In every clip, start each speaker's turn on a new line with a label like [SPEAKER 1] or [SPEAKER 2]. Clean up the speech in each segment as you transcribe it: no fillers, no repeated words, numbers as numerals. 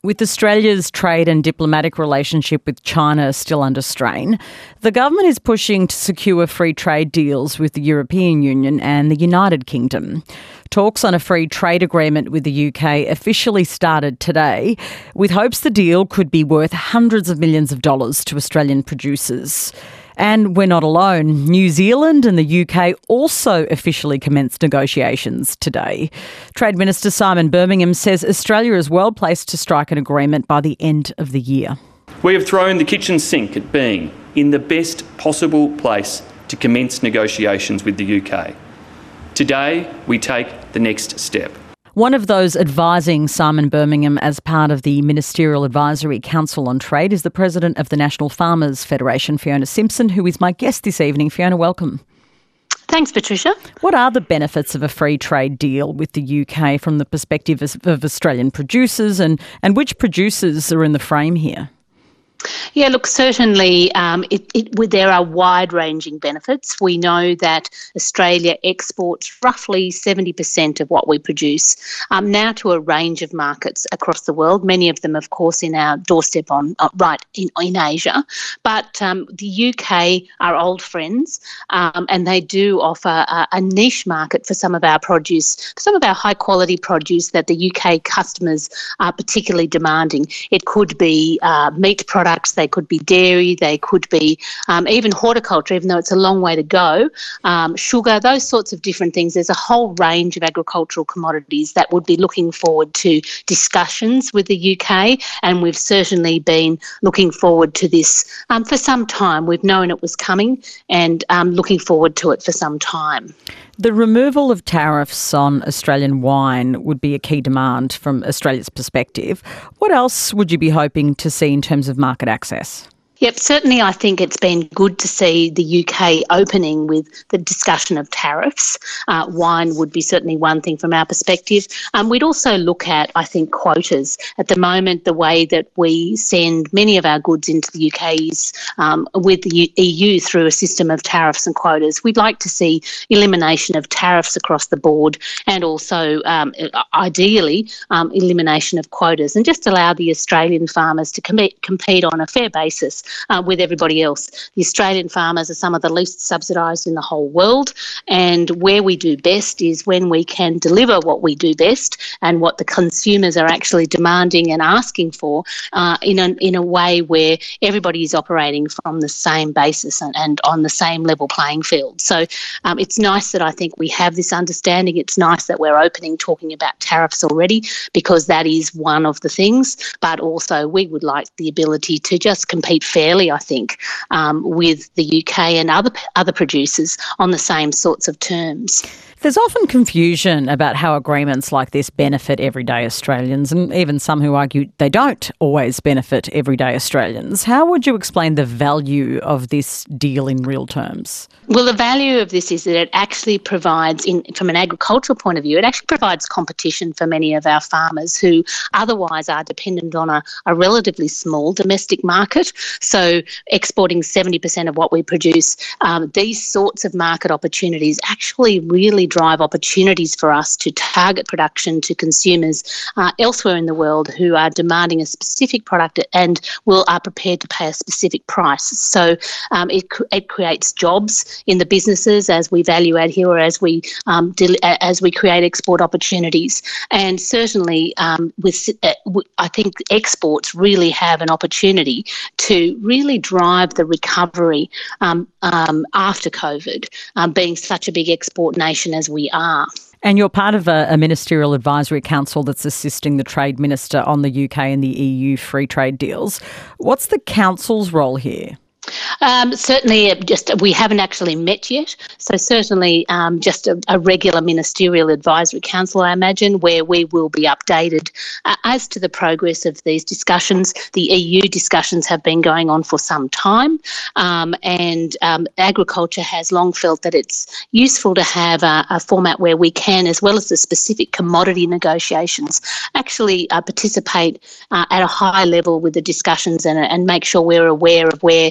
[SPEAKER 1] With Australia's trade and diplomatic relationship with China still under strain, the government is pushing to secure free trade deals with the European Union and the United Kingdom. Talks on a free trade agreement with the UK officially started today, with hopes the deal could be worth hundreds of millions of dollars to Australian producers. And we're not alone. New Zealand and the UK also officially commenced negotiations today. Trade Minister Simon Birmingham says Australia is well placed to strike an agreement by the end of the year.
[SPEAKER 2] We have thrown the kitchen sink at being in the best possible place to commence negotiations with the UK. Today, we take the next step.
[SPEAKER 1] One of those advising Simon Birmingham as part of the Ministerial Advisory Council on Trade is the President of the National Farmers Federation, Fiona Simpson, who is my guest this evening. Fiona, welcome.
[SPEAKER 3] Thanks, Patricia.
[SPEAKER 1] What are the benefits of a free trade deal with the UK from the perspective of Australian producers, and which producers are in the frame here?
[SPEAKER 3] Yeah, look, certainly there are wide-ranging benefits. We know that Australia exports roughly 70% of what we produce now to a range of markets across the world, many of them, of course, in our doorstep in Asia. But the UK are old friends and they do offer a niche market for some of our produce, some of our high-quality produce that the UK customers are particularly demanding. It could be meat products, they could be dairy, they could be even horticulture, even though it's a long way to go, sugar, those sorts of different things. There's a whole range of agricultural commodities that would be looking forward to discussions with the UK, and we've certainly been looking forward to this for some time. We've known it was coming and looking forward to it for some time.
[SPEAKER 1] The removal of tariffs on Australian wine would be a key demand from Australia's perspective. What else would you be hoping to see in terms of market access?
[SPEAKER 3] Yep, certainly I think it's been good to see the UK opening with the discussion of tariffs. Wine would be certainly one thing from our perspective. We'd also look at, I think, quotas. At the moment, the way that we send many of our goods into the UK is with the EU through a system of tariffs and quotas. We'd like to see elimination of tariffs across the board and also, ideally, elimination of quotas, and just allow the Australian farmers to compete on a fair basis with everybody else. The Australian farmers are some of the least subsidised in the whole world, and where we do best is when we can deliver what we do best and what the consumers are actually demanding and asking for in a way where everybody is operating from the same basis and on the same level playing field. So it's nice that I think we have this understanding. It's nice that we're talking about tariffs already, because that is one of the things, but also we would like the ability to just compete fairly, I think, with the UK and other producers on the same sorts of terms.
[SPEAKER 1] There's often confusion about how agreements like this benefit everyday Australians, and even some who argue they don't always benefit everyday Australians. How would you explain the value of this deal in real terms?
[SPEAKER 3] Well, the value of this is that it actually provides, from an agricultural point of view, it actually provides competition for many of our farmers who otherwise are dependent on a relatively small domestic market. So exporting 70% of what we produce, these sorts of market opportunities actually really drive opportunities for us to target production to consumers elsewhere in the world who are demanding a specific product and are prepared to pay a specific price. So it creates jobs in the businesses as we value add here, or as we create export opportunities. And certainly I think exports really have an opportunity to really drive the recovery after COVID, being such a big export nation as we are.
[SPEAKER 1] And you're part of a ministerial advisory council that's assisting the Trade Minister on the UK and the EU free trade deals. What's the council's role here?
[SPEAKER 3] Certainly, we haven't actually met yet. So certainly just a regular ministerial advisory council, I imagine, where we will be updated as to the progress of these discussions. The EU discussions have been going on for some time, and agriculture has long felt that it's useful to have a format where we can, as well as the specific commodity negotiations, actually participate at a high level with the discussions and make sure we're aware of where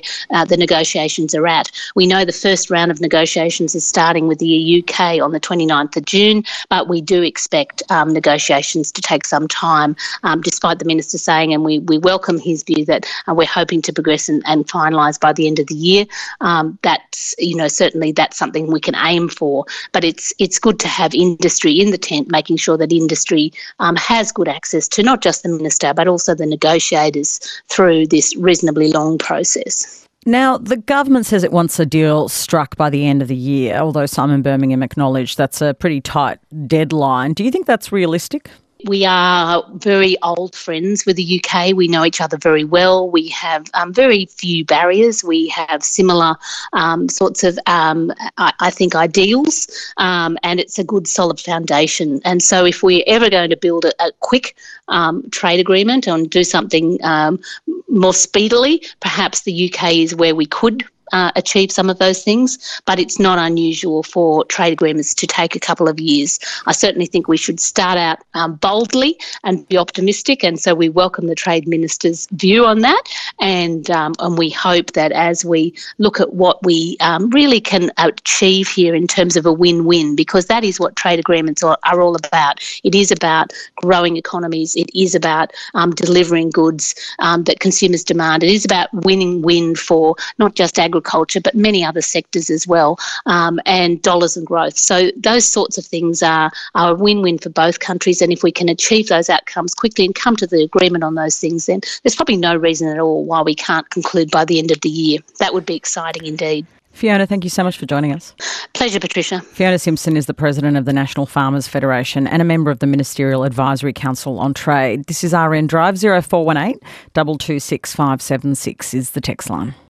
[SPEAKER 3] the negotiations are at. We know the first round of negotiations is starting with the UK on the 29th of June, but we do expect negotiations to take some time, despite the Minister saying, and we welcome his view that we're hoping to progress and finalise by the end of the year. That's, certainly that's something we can aim for, but it's good to have industry in the tent, making sure that industry has good access to not just the Minister but also the negotiators through this reasonably long process.
[SPEAKER 1] Now, the government says it wants a deal struck by the end of the year, although Simon Birmingham acknowledged that's a pretty tight deadline. Do you think that's realistic?
[SPEAKER 3] We are very old friends with the UK. We know each other very well. We have very few barriers. We have similar sorts of, I think, ideals, and it's a good solid foundation. And so if we're ever going to build a quick trade agreement and do something more speedily, perhaps the UK is where we could achieve some of those things, but it's not unusual for trade agreements to take a couple of years. I certainly think we should start out boldly and be optimistic, and so we welcome the Trade Minister's view on that, and we hope that as we look at what we really can achieve here in terms of a win-win, because that is what trade agreements are all about. It is about growing economies. It is about delivering goods that consumers demand. It is about win-win for not just agriculture but many other sectors as well, and dollars and growth. So those sorts of things are a win-win for both countries, and if we can achieve those outcomes quickly and come to the agreement on those things, then there's probably no reason at all why we can't conclude by the end of the year. That would be exciting indeed.
[SPEAKER 1] Fiona, thank you so much for joining us.
[SPEAKER 3] Pleasure, Patricia.
[SPEAKER 1] Fiona Simpson is the President of the National Farmers Federation and a member of the Ministerial Advisory Council on Trade. This is RN Drive. 0418 226 576 is the text line.